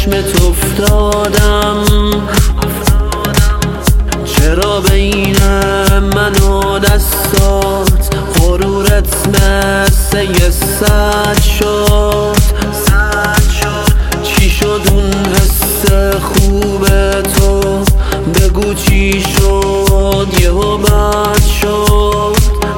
چشمت افتادم، چرا بین من و دستات غرورت مثل یه سد شد؟ چی شد اون حس خوب تو؟ بگو چی شد یهو بد شد؟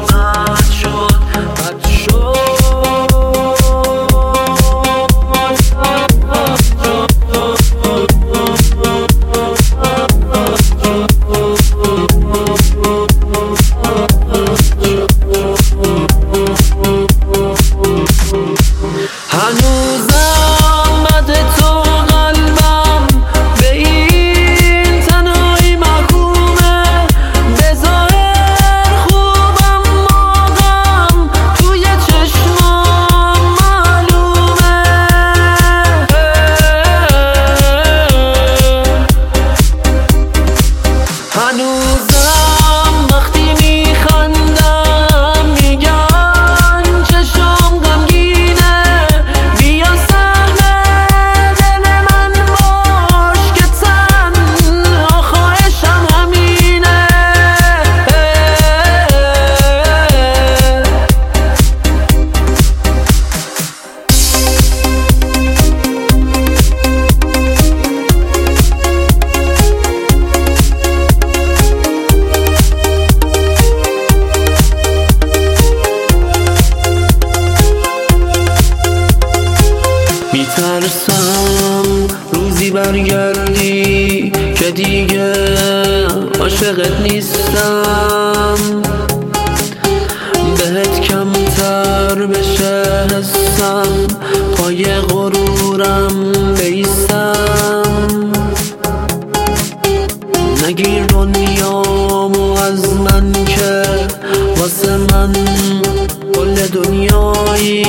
هنوزم وقتی میخندم میگن چشم غمگینه، بیا صحنه دل من باش که تنها خواهشم همینه. میترسم روزی برگردی که دیگه عاشقت نیستم، بهت کمتر بشه حسم، پای غرورم بیستم. نگیر دنیامو از من که واسه من کل دنیایی،